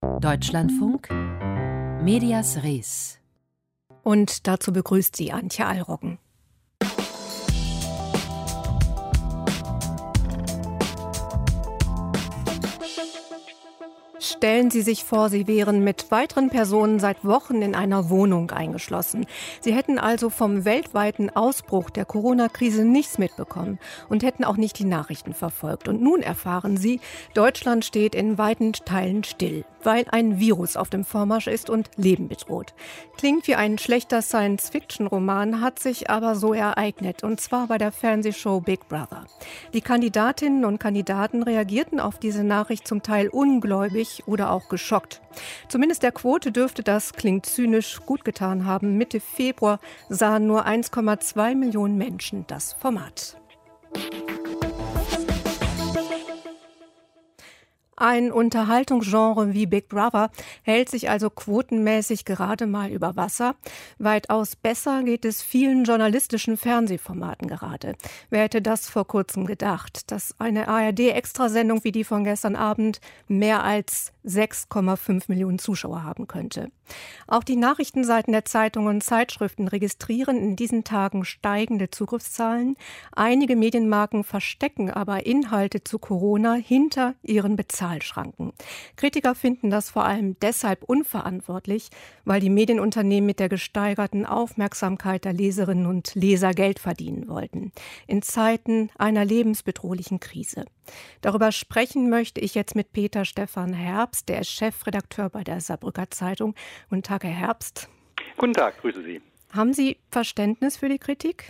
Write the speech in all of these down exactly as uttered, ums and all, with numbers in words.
Deutschlandfunk Medias Res. Und dazu begrüßt sie Antje Allroggen. Stellen Sie sich vor, Sie wären mit weiteren Personen seit Wochen in einer Wohnung eingeschlossen. Sie hätten also vom weltweiten Ausbruch der Corona-Krise nichts mitbekommen und hätten auch nicht die Nachrichten verfolgt. Und nun erfahren Sie, Deutschland steht in weiten Teilen still, weil ein Virus auf dem Vormarsch ist und Leben bedroht. Klingt wie ein schlechter Science-Fiction-Roman, hat sich aber so ereignet, und zwar bei der Fernsehshow Big Brother. Die Kandidatinnen und Kandidaten reagierten auf diese Nachricht zum Teil ungläubig oder auch geschockt. Zumindest der Quote dürfte das, klingt zynisch, gut getan haben. Mitte Februar sahen nur eins Komma zwei Millionen Menschen das Format. Ein Unterhaltungsgenre wie Big Brother hält sich also quotenmäßig gerade mal über Wasser. Weitaus besser geht es vielen journalistischen Fernsehformaten gerade. Wer hätte das vor kurzem gedacht, dass eine A R D-Extrasendung wie die von gestern Abend mehr als sechs Komma fünf Millionen Zuschauer haben könnte. Auch die Nachrichtenseiten der Zeitungen und Zeitschriften registrieren in diesen Tagen steigende Zugriffszahlen. Einige Medienmarken verstecken aber Inhalte zu Corona hinter ihren Bezahlschranken. Kritiker finden das vor allem deshalb unverantwortlich, weil die Medienunternehmen mit der gesteigerten Aufmerksamkeit der Leserinnen und Leser Geld verdienen wollten. In Zeiten einer lebensbedrohlichen Krise. Darüber sprechen möchte ich jetzt mit Peter Stefan Herbst, der ist Chefredakteur bei der Saarbrücker Zeitung. Guten Tag, Herr Herbst. Guten Tag, grüße Sie. Haben Sie Verständnis für die Kritik?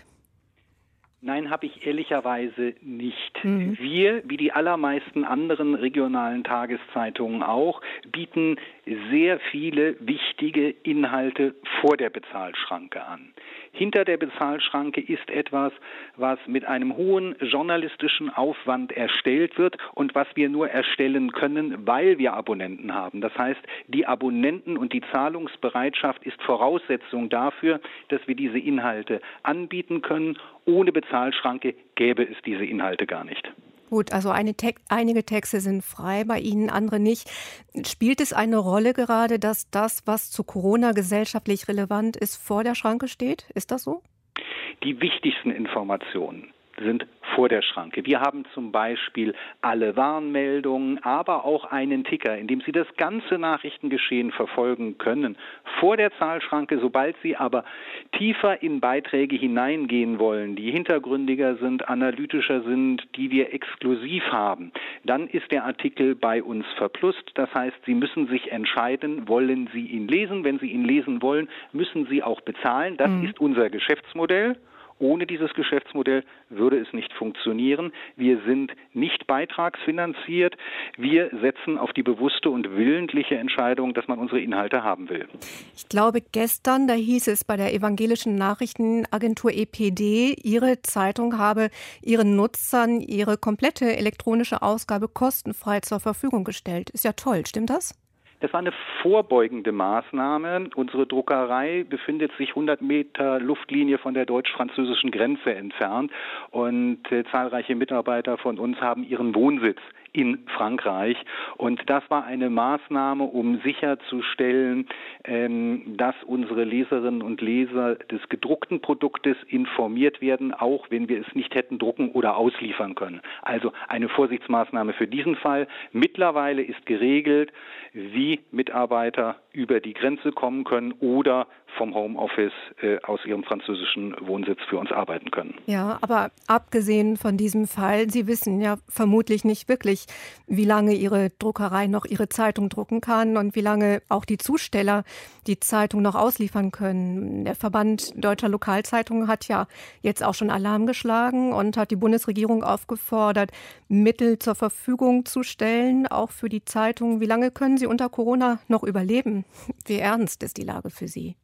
Nein, habe ich ehrlicherweise nicht. Mhm. Wir, wie die allermeisten anderen regionalen Tageszeitungen auch, bieten sehr viele wichtige Inhalte vor der Bezahlschranke an. Hinter der Bezahlschranke ist etwas, was mit einem hohen journalistischen Aufwand erstellt wird und was wir nur erstellen können, weil wir Abonnenten haben. Das heißt, die Abonnenten und die Zahlungsbereitschaft ist Voraussetzung dafür, dass wir diese Inhalte anbieten können. Ohne Bezahlschranke gäbe es diese Inhalte gar nicht. Gut, also eine Te- einige Texte sind frei, bei Ihnen andere nicht. Spielt es eine Rolle gerade, dass das, was zu Corona gesellschaftlich relevant ist, vor der Schranke steht? Ist das so? Die wichtigsten Informationen sind vor der Schranke. Wir haben zum Beispiel alle Warnmeldungen, aber auch einen Ticker, in dem Sie das ganze Nachrichtengeschehen verfolgen können. Vor der Zahlschranke, sobald Sie aber tiefer in Beiträge hineingehen wollen, die hintergründiger sind, analytischer sind, die wir exklusiv haben, dann ist der Artikel bei uns verplusst. Das heißt, Sie müssen sich entscheiden, wollen Sie ihn lesen? Wenn Sie ihn lesen wollen, müssen Sie auch bezahlen. Das mhm. ist unser Geschäftsmodell. Ohne dieses Geschäftsmodell würde es nicht funktionieren. Wir sind nicht beitragsfinanziert. Wir setzen auf die bewusste und willentliche Entscheidung, dass man unsere Inhalte haben will. Ich glaube, gestern, da hieß es bei der evangelischen Nachrichtenagentur E P D, Ihre Zeitung habe ihren Nutzern ihre komplette elektronische Ausgabe kostenfrei zur Verfügung gestellt. Ist ja toll, stimmt das? Das war eine vorbeugende Maßnahme. Unsere Druckerei befindet sich hundert Meter Luftlinie von der deutsch-französischen Grenze entfernt und äh, zahlreiche Mitarbeiter von uns haben ihren Wohnsitz in Frankreich. Und das war eine Maßnahme, um sicherzustellen, ähm, dass unsere Leserinnen und Leser des gedruckten Produktes informiert werden, auch wenn wir es nicht hätten drucken oder ausliefern können. Also eine Vorsichtsmaßnahme für diesen Fall. Mittlerweile ist geregelt, wie Mitarbeiter über die Grenze kommen können oder vom Homeoffice äh, aus ihrem französischen Wohnsitz für uns arbeiten können. Ja, aber abgesehen von diesem Fall, Sie wissen ja vermutlich nicht wirklich, wie lange Ihre Druckerei noch Ihre Zeitung drucken kann und wie lange auch die Zusteller die Zeitung noch ausliefern können. Der Verband Deutscher Lokalzeitungen hat ja jetzt auch schon Alarm geschlagen und hat die Bundesregierung aufgefordert, Mittel zur Verfügung zu stellen, auch für die Zeitung. Wie lange können Sie unter Corona noch überleben? Wie ernst ist die Lage für Sie?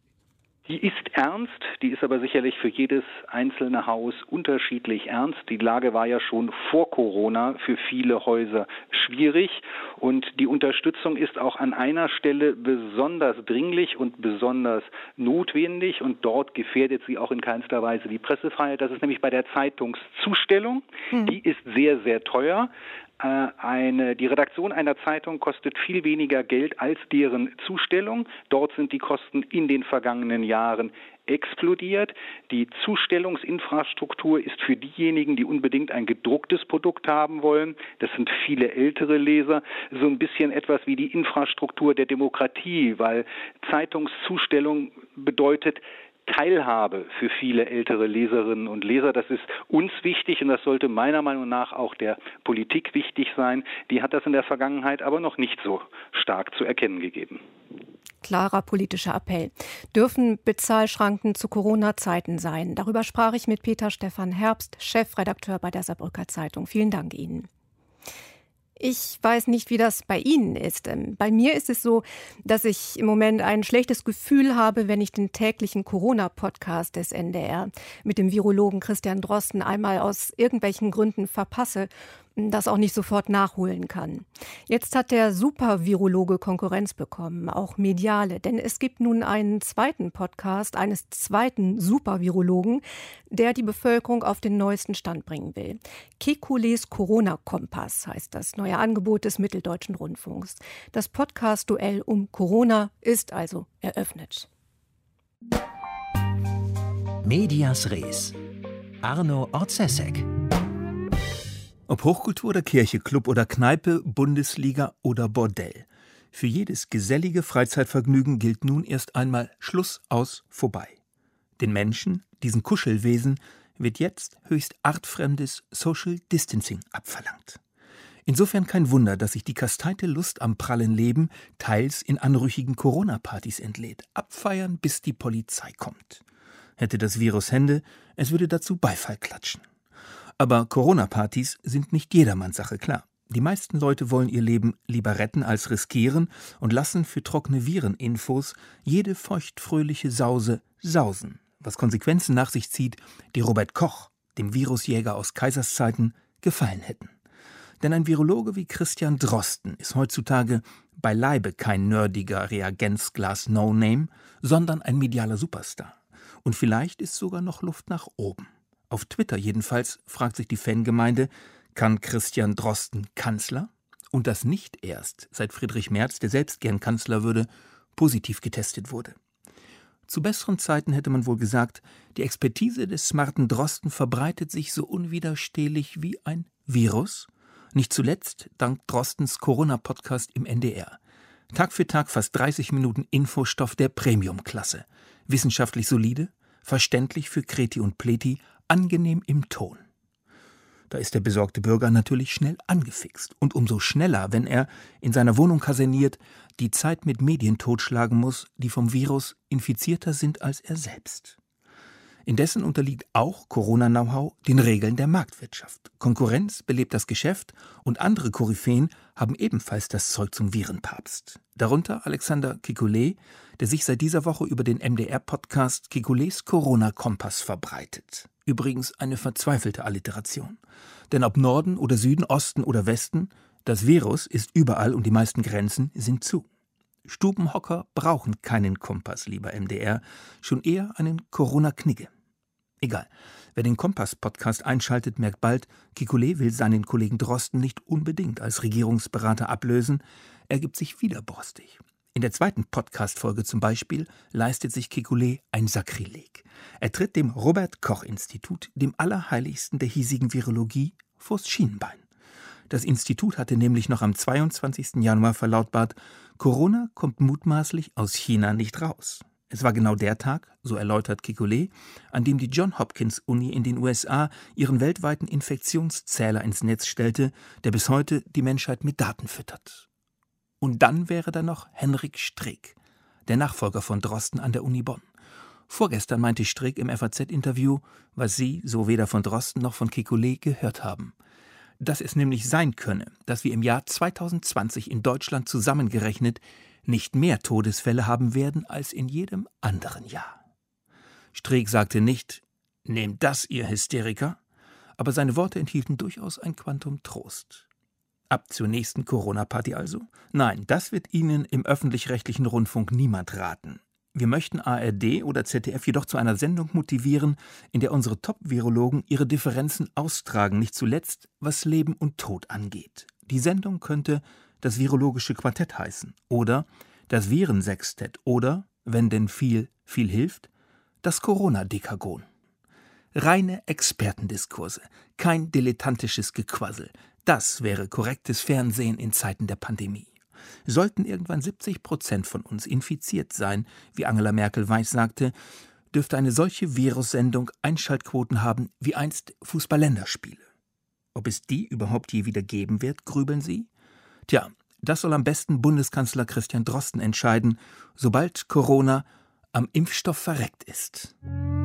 Die ist ernst, die ist aber sicherlich für jedes einzelne Haus unterschiedlich ernst. Die Lage war ja schon vor Corona für viele Häuser schwierig und die Unterstützung ist auch an einer Stelle besonders dringlich und besonders notwendig und dort gefährdet sie auch in keinster Weise die Pressefreiheit. Das ist nämlich bei der Zeitungszustellung. Mhm. Die ist sehr, sehr teuer. Eine, die Redaktion einer Zeitung kostet viel weniger Geld als deren Zustellung. Dort sind die Kosten in den vergangenen Jahren explodiert. Die Zustellungsinfrastruktur ist für diejenigen, die unbedingt ein gedrucktes Produkt haben wollen, das sind viele ältere Leser, so ein bisschen etwas wie die Infrastruktur der Demokratie, weil Zeitungszustellung bedeutet Teilhabe für viele ältere Leserinnen und Leser. Das ist uns wichtig und das sollte meiner Meinung nach auch der Politik wichtig sein. Die hat das in der Vergangenheit aber noch nicht so stark zu erkennen gegeben. Klarer politischer Appell. Dürfen Bezahlschranken zu Corona-Zeiten sein? Darüber sprach ich mit Peter Stefan Herbst, Chefredakteur bei der Saarbrücker Zeitung. Vielen Dank Ihnen. Ich weiß nicht, wie das bei Ihnen ist. Bei mir ist es so, dass ich im Moment ein schlechtes Gefühl habe, wenn ich den täglichen Corona-Podcast des N D R mit dem Virologen Christian Drosten einmal aus irgendwelchen Gründen verpasse, das auch nicht sofort nachholen kann. Jetzt hat der Supervirologe Konkurrenz bekommen, auch mediale, denn es gibt nun einen zweiten Podcast eines zweiten Supervirologen, der die Bevölkerung auf den neuesten Stand bringen will. Kekules Corona-Kompass heißt das neue Angebot des Mitteldeutschen Rundfunks. Das Podcast-Duell um Corona ist also eröffnet. Medias Res. Arno Orzesek. Ob Hochkultur oder Kirche, Club oder Kneipe, Bundesliga oder Bordell. Für jedes gesellige Freizeitvergnügen gilt nun erst einmal Schluss, aus, vorbei. Den Menschen, diesen Kuschelwesen, wird jetzt höchst artfremdes Social Distancing abverlangt. Insofern kein Wunder, dass sich die kasteite Lust am prallen Leben teils in anrüchigen Corona-Partys entlädt. Abfeiern, bis die Polizei kommt. Hätte das Virus Hände, es würde dazu Beifall klatschen. Aber Corona-Partys sind nicht jedermanns Sache, klar. Die meisten Leute wollen ihr Leben lieber retten als riskieren und lassen für trockene Vireninfos jede feuchtfröhliche Sause sausen, was Konsequenzen nach sich zieht, die Robert Koch, dem Virusjäger aus Kaiserszeiten, gefallen hätten. Denn ein Virologe wie Christian Drosten ist heutzutage beileibe kein nerdiger Reagenzglas-No-Name, sondern ein medialer Superstar. Und vielleicht ist sogar noch Luft nach oben. Auf Twitter jedenfalls fragt sich die Fangemeinde, kann Christian Drosten Kanzler? Und das nicht erst, seit Friedrich Merz, der selbst gern Kanzler würde, positiv getestet wurde. Zu besseren Zeiten hätte man wohl gesagt, die Expertise des smarten Drosten verbreitet sich so unwiderstehlich wie ein Virus. Nicht zuletzt dank Drostens Corona-Podcast im N D R. Tag für Tag fast dreißig Minuten Infostoff der Premium-Klasse. Wissenschaftlich solide, verständlich für Kreti und Pleti, angenehm im Ton. Da ist der besorgte Bürger natürlich schnell angefixt. Und umso schneller, wenn er, in seiner Wohnung kaserniert, die Zeit mit Medien totschlagen muss, die vom Virus infizierter sind als er selbst. Indessen unterliegt auch Corona-Know-how den Regeln der Marktwirtschaft. Konkurrenz belebt das Geschäft und andere Koryphäen haben ebenfalls das Zeug zum Virenpapst. Darunter Alexander Kekulé, der sich seit dieser Woche über den M D R-Podcast Kekules Corona-Kompass verbreitet. Übrigens eine verzweifelte Alliteration. Denn ob Norden oder Süden, Osten oder Westen, das Virus ist überall und die meisten Grenzen sind zu. Stubenhocker brauchen keinen Kompass, lieber M D R, schon eher einen Corona-Knigge. Egal, wer den Kompass-Podcast einschaltet, merkt bald, Kekulé will seinen Kollegen Drosten nicht unbedingt als Regierungsberater ablösen, er gibt sich widerborstig. In der zweiten Podcast-Folge zum Beispiel leistet sich Kekulé ein Sakrileg. Er tritt dem Robert-Koch-Institut, dem Allerheiligsten der hiesigen Virologie, vors Schienenbein. Das Institut hatte nämlich noch am zweiundzwanzigsten Januar verlautbart, Corona kommt mutmaßlich aus China nicht raus. Es war genau der Tag, so erläutert Kekulé, an dem die Johns Hopkins Uni in den U S A ihren weltweiten Infektionszähler ins Netz stellte, der bis heute die Menschheit mit Daten füttert. Und dann wäre da noch Henrik Streeck, der Nachfolger von Drosten an der Uni Bonn. Vorgestern meinte Streeck im F A Z-Interview, was Sie so weder von Drosten noch von Kekulé gehört haben. Dass es nämlich sein könne, dass wir im Jahr zweitausendzwanzig in Deutschland zusammengerechnet nicht mehr Todesfälle haben werden als in jedem anderen Jahr. Streeck sagte nicht, »Nehmt das, ihr Hysteriker«, aber seine Worte enthielten durchaus ein Quantum Trost. Ab zur nächsten Corona-Party also? Nein, das wird Ihnen im öffentlich-rechtlichen Rundfunk niemand raten. Wir möchten A R D oder Z D F jedoch zu einer Sendung motivieren, in der unsere Top-Virologen ihre Differenzen austragen, nicht zuletzt, was Leben und Tod angeht. Die Sendung könnte das virologische Quartett heißen oder das Virensextett oder, wenn denn viel, viel hilft, das Corona-Dekagon. Reine Expertendiskurse, kein dilettantisches Gequassel. Das wäre korrektes Fernsehen in Zeiten der Pandemie. Sollten irgendwann siebzig Prozent von uns infiziert sein, wie Angela Merkel weissagte, dürfte eine solche Virussendung Einschaltquoten haben wie einst Fußball-Länderspiele. Ob es die überhaupt je wieder geben wird, grübeln Sie? Tja, das soll am besten Bundeskanzler Christian Drosten entscheiden, sobald Corona am Impfstoff verreckt ist.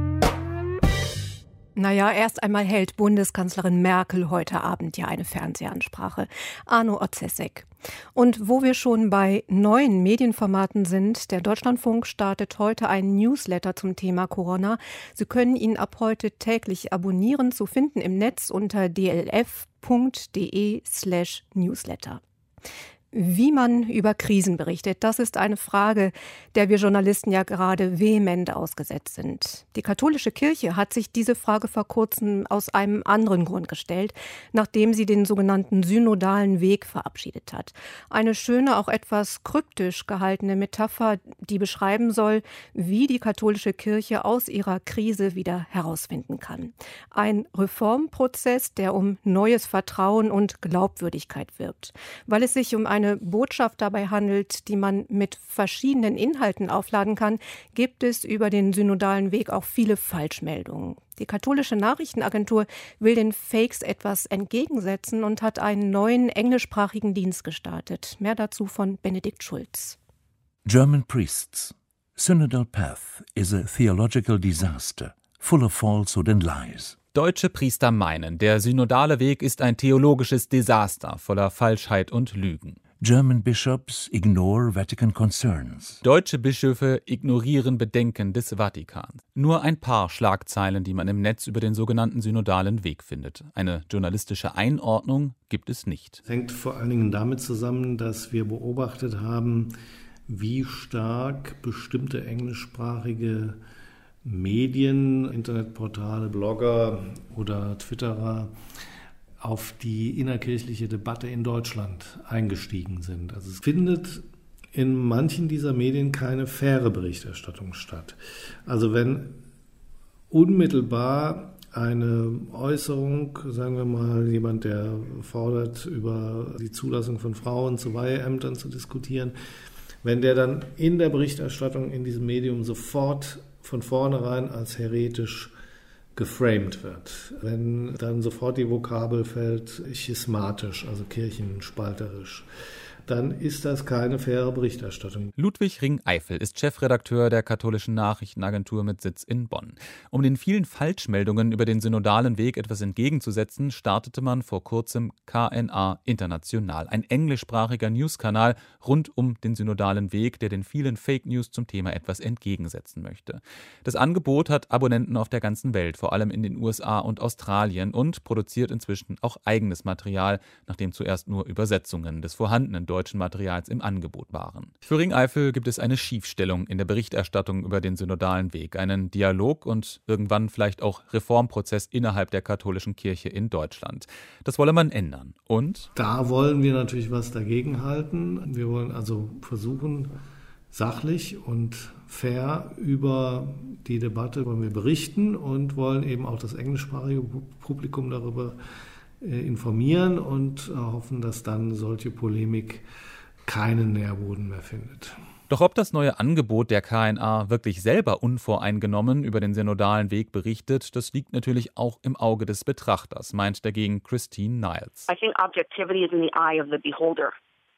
Naja, erst einmal hält Bundeskanzlerin Merkel heute Abend ja eine Fernsehansprache. Arno Otzesek. Und wo wir schon bei neuen Medienformaten sind, der Deutschlandfunk startet heute einen Newsletter zum Thema Corona. Sie können ihn ab heute täglich abonnieren, zu finden im Netz unter d l f punkt d e slash newsletter. Wie man über Krisen berichtet, das ist eine Frage, der wir Journalisten ja gerade vehement ausgesetzt sind. Die katholische Kirche hat sich diese Frage vor kurzem aus einem anderen Grund gestellt, nachdem sie den sogenannten synodalen Weg verabschiedet hat. Eine schöne, auch etwas kryptisch gehaltene Metapher, die beschreiben soll, wie die katholische Kirche aus ihrer Krise wieder herausfinden kann. Ein Reformprozess, der um neues Vertrauen und Glaubwürdigkeit wirbt. Weil es sich um eine eine Botschaft dabei handelt, die man mit verschiedenen Inhalten aufladen kann, gibt es über den synodalen Weg auch viele Falschmeldungen. Die katholische Nachrichtenagentur will den Fakes etwas entgegensetzen und hat einen neuen englischsprachigen Dienst gestartet. Mehr dazu von Benedikt Schulz. German priests. Synodal path is a theological disaster, full of falsehood and lies. Deutsche Priester meinen, der synodale Weg ist ein theologisches Desaster voller Falschheit und Lügen. German bishops ignore Vatican concerns. Deutsche Bischöfe ignorieren Bedenken des Vatikans. Nur ein paar Schlagzeilen, die man im Netz über den sogenannten synodalen Weg findet. Eine journalistische Einordnung gibt es nicht. Das hängt vor allen Dingen damit zusammen, dass wir beobachtet haben, wie stark bestimmte englischsprachige Medien, Internetportale, Blogger oder Twitterer auf die innerkirchliche Debatte in Deutschland eingestiegen sind. Also es findet in manchen dieser Medien keine faire Berichterstattung statt. Also wenn unmittelbar eine Äußerung, sagen wir mal, jemand, der fordert, über die Zulassung von Frauen zu Weiheämtern zu diskutieren, wenn der dann in der Berichterstattung in diesem Medium sofort von vornherein als heretisch geframed wird. Wenn dann sofort die Vokabel fällt, schismatisch, also kirchenspalterisch, dann ist das keine faire Berichterstattung. Ludwig Ringeifel ist Chefredakteur der katholischen Nachrichtenagentur mit Sitz in Bonn. Um den vielen Falschmeldungen über den synodalen Weg etwas entgegenzusetzen, startete man vor kurzem K N A International, ein englischsprachiger Newskanal rund um den synodalen Weg, der den vielen Fake News zum Thema etwas entgegensetzen möchte. Das Angebot hat Abonnenten auf der ganzen Welt, vor allem in den U S A und Australien, und produziert inzwischen auch eigenes Material, nachdem zuerst nur Übersetzungen des vorhandenen deutschen Materials im Angebot waren. Für Ringeifel gibt es eine Schiefstellung in der Berichterstattung über den synodalen Weg, einen Dialog und irgendwann vielleicht auch Reformprozess innerhalb der katholischen Kirche in Deutschland. Das wolle man ändern. Und? Da wollen wir natürlich was dagegen halten. Wir wollen also versuchen, sachlich und fair über die Debatte wollen wir berichten und wollen eben auch das englischsprachige Publikum darüber informieren und hoffen, dass dann solche Polemik keinen Nährboden mehr findet. Doch ob das neue Angebot der K N A wirklich selber unvoreingenommen über den synodalen Weg berichtet, das liegt natürlich auch im Auge des Betrachters, meint dagegen Christine Niles. I think objectivity is in the eye of the beholder.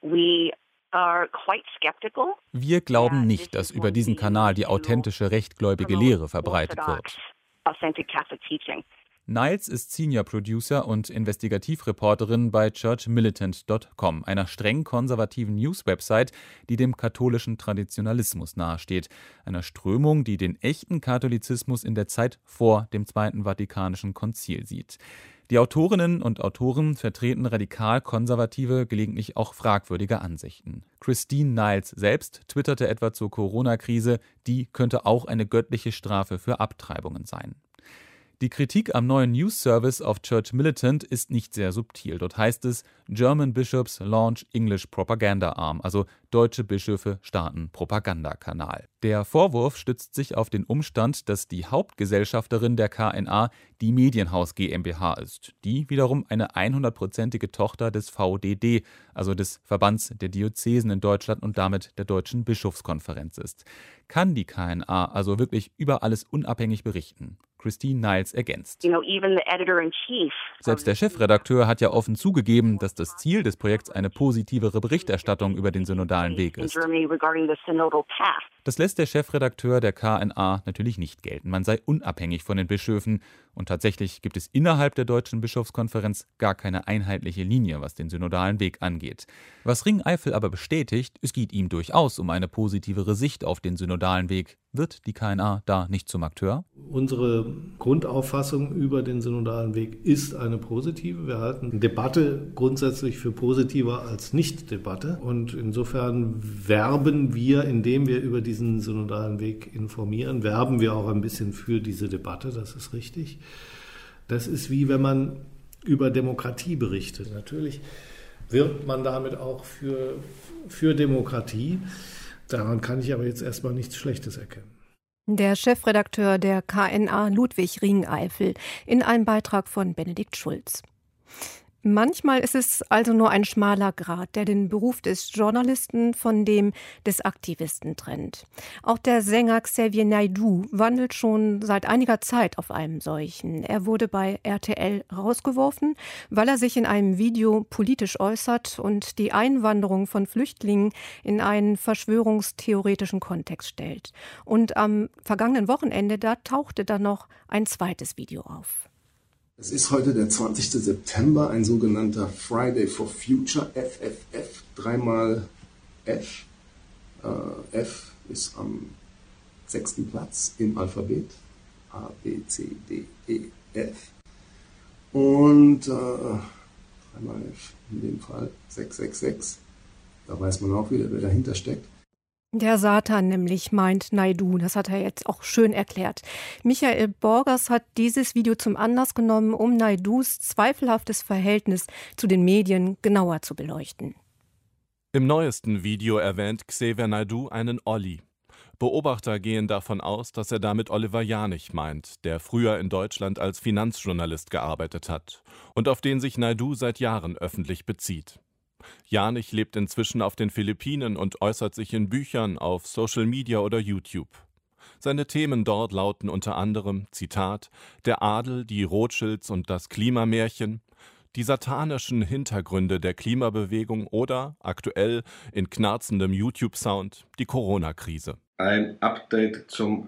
We are quite skeptical. Wir glauben nicht, dass über diesen Kanal die authentische rechtgläubige Lehre verbreitet wird. Authentic Catholic teaching. Niles ist Senior Producer und Investigativreporterin bei church militant Punkt com, einer streng konservativen News-Website, die dem katholischen Traditionalismus nahesteht, einer Strömung, die den echten Katholizismus in der Zeit vor dem Zweiten Vatikanischen Konzil sieht. Die Autorinnen und Autoren vertreten radikal-konservative, gelegentlich auch fragwürdige Ansichten. Christine Niles selbst twitterte etwa zur Corona-Krise, die könnte auch eine göttliche Strafe für Abtreibungen sein. Die Kritik am neuen News-Service auf Church Militant ist nicht sehr subtil. Dort heißt es, German Bishops launch English Propaganda Arm, also deutsche Bischöfe starten Propagandakanal. Der Vorwurf stützt sich auf den Umstand, dass die Hauptgesellschafterin der K N A die Medienhaus GmbH ist, die wiederum eine hundertprozentige Tochter des V D D, also des Verbands der Diözesen in Deutschland und damit der Deutschen Bischofskonferenz ist. Kann die K N A also wirklich über alles unabhängig berichten? Christine Niles ergänzt. Selbst der Chefredakteur hat ja offen zugegeben, dass das Ziel des Projekts eine positivere Berichterstattung über den synodalen Weg ist. Das lässt der Chefredakteur der K N A natürlich nicht gelten. Man sei unabhängig von den Bischöfen. Und tatsächlich gibt es innerhalb der Deutschen Bischofskonferenz gar keine einheitliche Linie, was den synodalen Weg angeht. Was Ringeifel aber bestätigt, es geht ihm durchaus um eine positivere Sicht auf den synodalen Weg. Wird die K N A da nicht zum Akteur? Unsere Grundauffassung über den synodalen Weg ist eine positive. Wir halten Debatte grundsätzlich für positiver als Nicht-Debatte. Und insofern werben wir, indem wir über diesen synodalen Weg informieren, werben wir auch ein bisschen für diese Debatte, das ist richtig. Das ist wie wenn man über Demokratie berichtet. Natürlich wirbt man damit auch für, für Demokratie. Daran kann ich aber jetzt erstmal nichts Schlechtes erkennen. Der Chefredakteur der K N A, Ludwig Ringeifel, in einem Beitrag von Benedikt Schulz. Manchmal ist es also nur ein schmaler Grat, der den Beruf des Journalisten von dem des Aktivisten trennt. Auch der Sänger Xavier Naidoo wandelt schon seit einiger Zeit auf einem solchen. Er wurde bei R T L rausgeworfen, weil er sich in einem Video politisch äußert und die Einwanderung von Flüchtlingen in einen verschwörungstheoretischen Kontext stellt. Und am vergangenen Wochenende, da tauchte dann noch ein zweites Video auf. Es ist heute der zwanzigste September, ein sogenannter Friday for Future, F F F, dreimal F. Äh, F ist am sechsten Platz im Alphabet, A, B, C, D, E, F. Und äh, dreimal F, in dem Fall sechs sechs sechs, da weiß man auch wieder, wer dahinter steckt. Der Satan nämlich, meint Naidoo, das hat er jetzt auch schön erklärt. Michael Borgers hat dieses Video zum Anlass genommen, um Naidoos zweifelhaftes Verhältnis zu den Medien genauer zu beleuchten. Im neuesten Video erwähnt Xavier Naidoo einen Olli. Beobachter gehen davon aus, dass er damit Oliver Janich meint, der früher in Deutschland als Finanzjournalist gearbeitet hat und auf den sich Naidoo seit Jahren öffentlich bezieht. Janich lebt inzwischen auf den Philippinen und äußert sich in Büchern, auf Social Media oder YouTube. Seine Themen dort lauten unter anderem, Zitat, der Adel, die Rothschilds und das Klimamärchen, die satanischen Hintergründe der Klimabewegung oder, aktuell in knarzendem YouTube-Sound, die Corona-Krise. Ein Update zum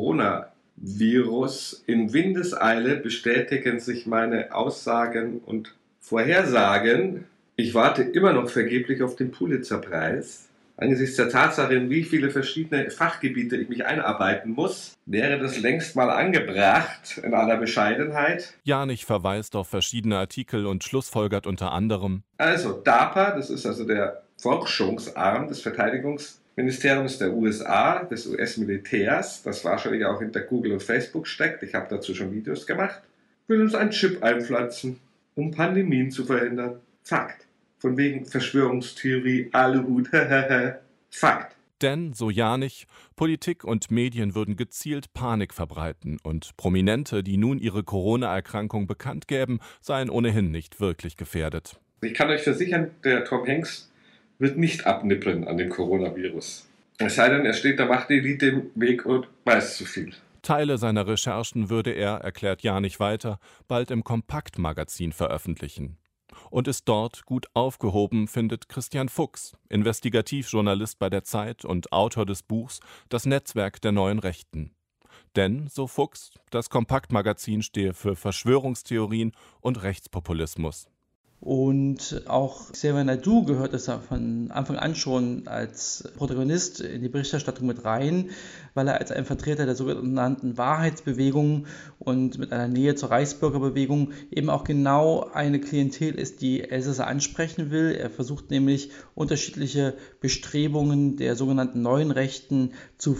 Coronavirus. In Windeseile bestätigen sich meine Aussagen und Vorhersagen. Ich warte immer noch vergeblich auf den Pulitzer-Preis. Angesichts der Tatsache, in wie viele verschiedene Fachgebiete ich mich einarbeiten muss, wäre das längst mal angebracht, in aller Bescheidenheit. Janich verweist auf verschiedene Artikel und schlussfolgert unter anderem: Also DARPA, das ist also der Forschungsarm des Verteidigungsministeriums der U S A, des U S-Militärs, das wahrscheinlich auch hinter Google und Facebook steckt, ich habe dazu schon Videos gemacht, will uns einen Chip einpflanzen, um Pandemien zu verhindern. Fakt. Von wegen Verschwörungstheorie, Aluhut, Fakt. Denn, so Janich, Politik und Medien würden gezielt Panik verbreiten und Prominente, die nun ihre Corona-Erkrankung bekannt gäben, seien ohnehin nicht wirklich gefährdet. Ich kann euch versichern, der Tom Hanks wird nicht abnippeln an dem Coronavirus. Es sei denn, er steht der Machtelite im Weg und weiß zu viel. Teile seiner Recherchen würde er, erklärt Janich weiter, bald im Kompakt-Magazin veröffentlichen. Und ist dort gut aufgehoben, findet Christian Fuchs, Investigativjournalist bei der Zeit und Autor des Buchs Das Netzwerk der neuen Rechten. Denn, so Fuchs, das Kompaktmagazin stehe für Verschwörungstheorien und Rechtspopulismus. Und auch Xavier Naidoo gehört es von Anfang an schon als Protagonist in die Berichterstattung mit rein, weil er als ein Vertreter der sogenannten Wahrheitsbewegung und mit einer Nähe zur Reichsbürgerbewegung eben auch genau eine Klientel ist, die Elsässer ansprechen will. Er versucht nämlich unterschiedliche Bestrebungen der sogenannten neuen Rechten zu verbinden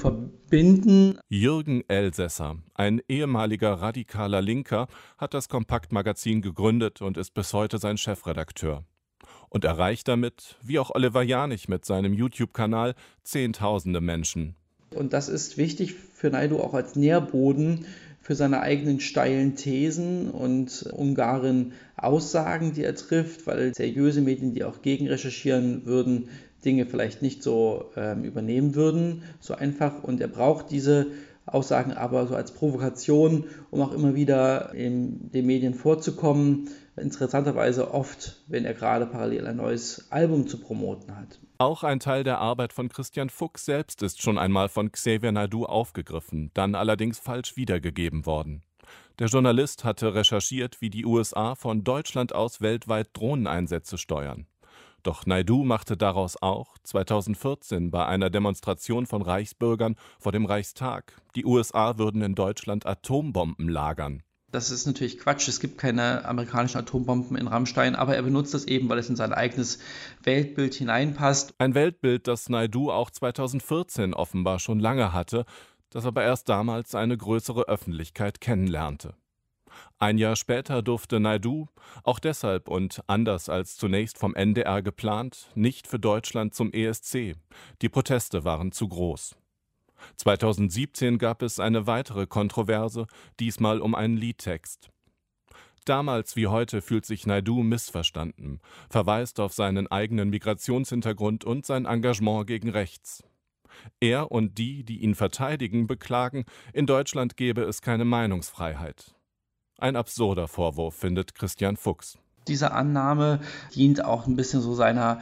binden. Jürgen Elsässer, ein ehemaliger radikaler Linker, hat das Kompaktmagazin gegründet und ist bis heute sein Chefredakteur. Und erreicht damit, wie auch Oliver Janich mit seinem YouTube-Kanal, Zehntausende Menschen. Und das ist wichtig für Naidu auch als Nährboden für seine eigenen steilen Thesen und ungaren Aussagen, die er trifft, weil seriöse Medien, die auch gegenrecherchieren würden, Dinge vielleicht nicht so ähm, übernehmen würden, so einfach. Und er braucht diese Aussagen aber so als Provokation, um auch immer wieder in den Medien vorzukommen. Interessanterweise oft, wenn er gerade parallel ein neues Album zu promoten hat. Auch ein Teil der Arbeit von Christian Fuchs selbst ist schon einmal von Xavier Naidu aufgegriffen, dann allerdings falsch wiedergegeben worden. Der Journalist hatte recherchiert, wie die U S A von Deutschland aus weltweit Drohneneinsätze steuern. Doch Naidu machte daraus auch zweitausendvierzehn bei einer Demonstration von Reichsbürgern vor dem Reichstag, die U S A würden in Deutschland Atombomben lagern. Das ist natürlich Quatsch, es gibt keine amerikanischen Atombomben in Ramstein, aber er benutzt das eben, weil es in sein eigenes Weltbild hineinpasst. Ein Weltbild, das Naidu auch zweitausendvierzehn offenbar schon lange hatte, das aber erst damals eine größere Öffentlichkeit kennenlernte. Ein Jahr später durfte Naidu, auch deshalb und anders als zunächst vom N D R geplant, nicht für Deutschland zum E S C. Die Proteste waren zu groß. zweitausendsiebzehn gab es eine weitere Kontroverse, diesmal um einen Liedtext. Damals wie heute fühlt sich Naidu missverstanden, verweist auf seinen eigenen Migrationshintergrund und sein Engagement gegen rechts. Er und die, die ihn verteidigen, beklagen, in Deutschland gebe es keine Meinungsfreiheit. Ein absurder Vorwurf, findet Christian Fuchs. Diese Annahme dient auch ein bisschen so seiner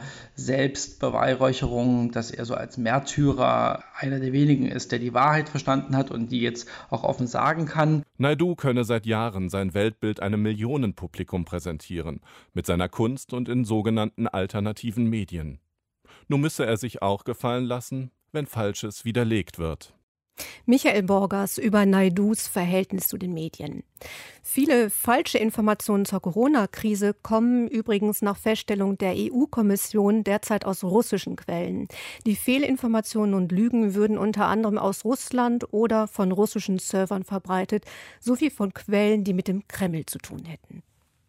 Selbstbeweihräucherung, dass er so als Märtyrer einer der wenigen ist, der die Wahrheit verstanden hat und die jetzt auch offen sagen kann. Naidu könne seit Jahren sein Weltbild einem Millionenpublikum präsentieren, mit seiner Kunst und in sogenannten alternativen Medien. Nun müsse er sich auch gefallen lassen, wenn Falsches widerlegt wird. Michael Borgers über Naidus Verhältnis zu den Medien. Viele falsche Informationen zur Corona-Krise kommen übrigens nach Feststellung der E U-Kommission derzeit aus russischen Quellen. Die Fehlinformationen und Lügen würden unter anderem aus Russland oder von russischen Servern verbreitet, sowie von Quellen, die mit dem Kreml zu tun hätten.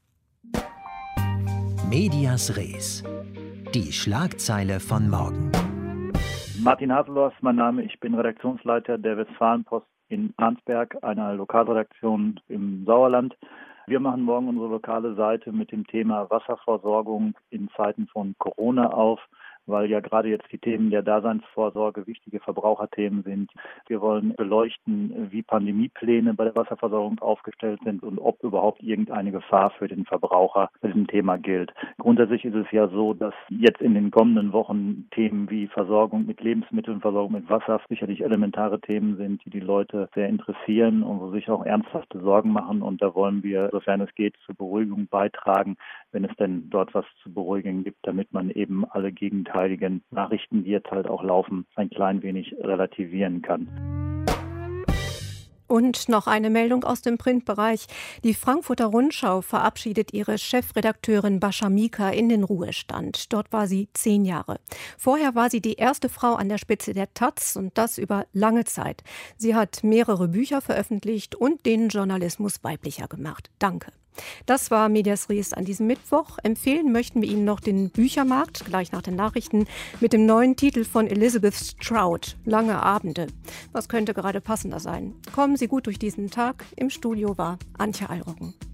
Medias Res. Die Schlagzeile von morgen. Martin Haseloff, mein Name, ich bin Redaktionsleiter der Westfalenpost in Arnsberg, einer Lokalredaktion im Sauerland. Wir machen morgen unsere lokale Seite mit dem Thema Wasserversorgung in Zeiten von Corona auf, weil ja gerade jetzt die Themen der Daseinsvorsorge wichtige Verbraucherthemen sind. Wir wollen beleuchten, wie Pandemiepläne bei der Wasserversorgung aufgestellt sind und ob überhaupt irgendeine Gefahr für den Verbraucher bei diesem Thema gilt. Grundsätzlich ist es ja so, dass jetzt in den kommenden Wochen Themen wie Versorgung mit Lebensmitteln, Versorgung mit Wasser sicherlich elementare Themen sind, die die Leute sehr interessieren und wo sich auch ernsthafte Sorgen machen. Und da wollen wir, sofern es geht, zur Beruhigung beitragen, wenn es denn dort was zu beruhigen gibt, damit man eben alle Gegenteiligen Nachrichten, die jetzt halt auch laufen, ein klein wenig relativieren kann. Und noch eine Meldung aus dem Printbereich. Die Frankfurter Rundschau verabschiedet ihre Chefredakteurin Bascha Mika in den Ruhestand. Dort war sie zehn Jahre. Vorher war sie die erste Frau an der Spitze der Taz und das über lange Zeit. Sie hat mehrere Bücher veröffentlicht und den Journalismus weiblicher gemacht. Danke. Das war Medias Res an diesem Mittwoch. Empfehlen möchten wir Ihnen noch den Büchermarkt, gleich nach den Nachrichten, mit dem neuen Titel von Elizabeth Strout, Lange Abende. Was könnte gerade passender sein? Kommen Sie gut durch diesen Tag. Im Studio war Antje Alrocken.